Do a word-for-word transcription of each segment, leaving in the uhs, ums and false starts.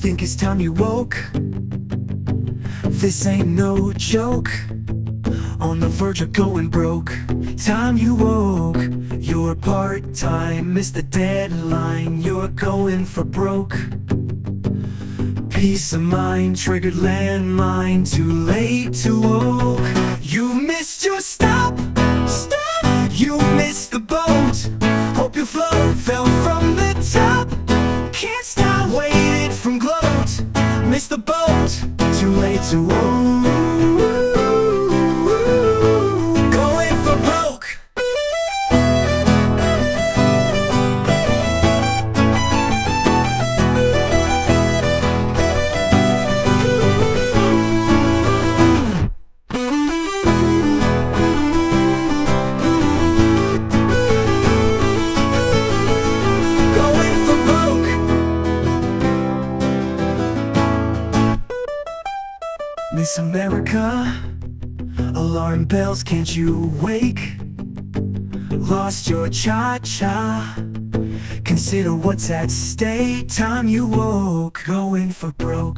think it's time you woke? This ain't no joke. On the verge of going broke. Time you woke. You're part-time, missed the deadline. You're going for broke. Peace of mind, triggered landmine. Too late to woke. You missed your stop. Stop. You missed the boat. Hope you float. Fell from the top. Can't stop, waited from gloat. Missed the boat. Too late to woke. Going for broke. Miss America, alarm bells, can't you wake? Lost your cha-cha, consider what's at stake. Time you woke, going for broke.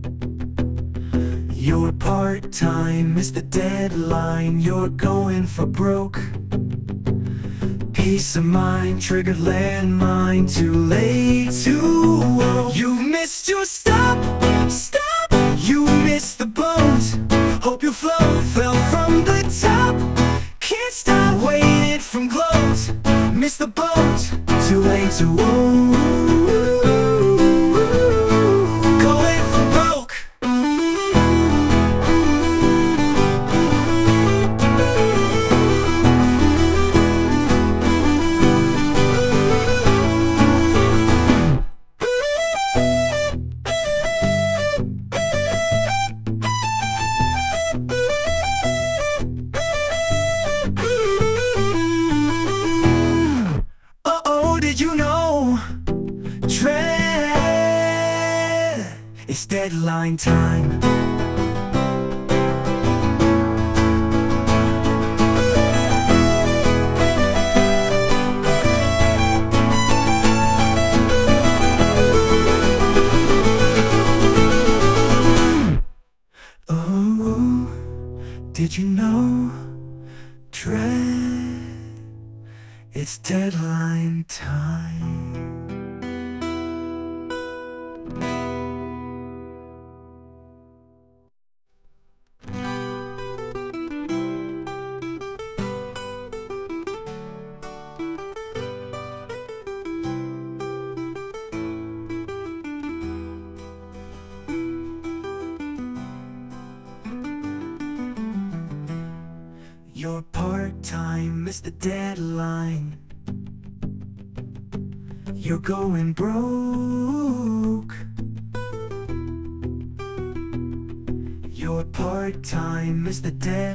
You're part-time, missed the deadline. You're going for broke. Peace of mind, triggered landmine. Too late to woke. You missed your stop, stop. You missed the boat. Hope you float. Fell from the top. Can't stop, waited from gloat. Missed the boat. Too late to woke. Going for broke. Did you know? Tread, it's deadline time. Oh, did you know? Tread, it's deadline time. You're part-time, missed the deadline. You're going broke. You're part-time, missed the deadline.